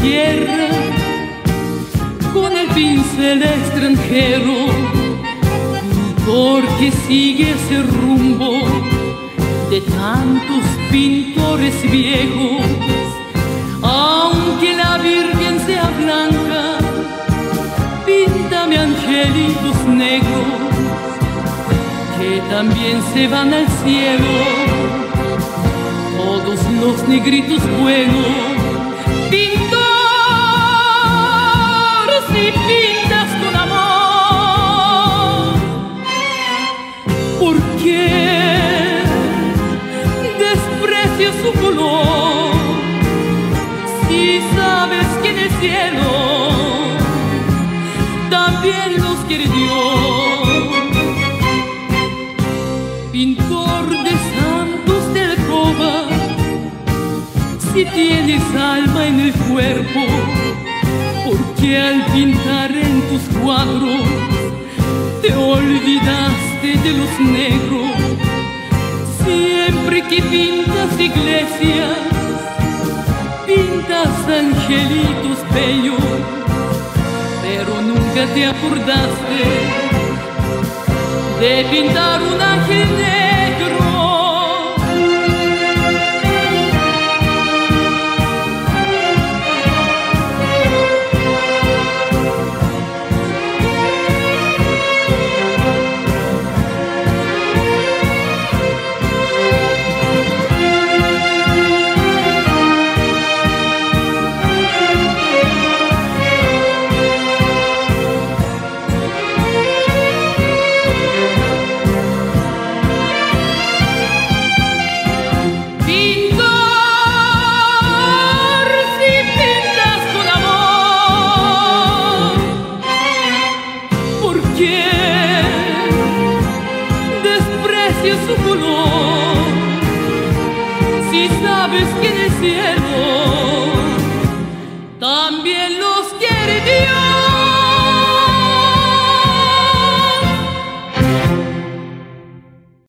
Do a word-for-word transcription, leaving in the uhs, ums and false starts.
tierra con el pincel extranjero, pintor que sigue ese rumbo de tantos pintores viejos. Aunque la Virgen sea blanca, píntame angelitos negros que también se van al cielo, todos los negritos buenos. Pintor, si pintas con amor, ¿por qué desprecias su color? Si sabes que en el cielo también los quiere Dios. Pintor de santos del alcoba, si tienes alma en el cuerpo, porque al pintar en tus cuadros te olvidaste de los negros. Siempre que pintas iglesias, pintas angelitos bellos, pero nunca te acordaste de pintar un ángel negro. Su color, si sabes que en el cielo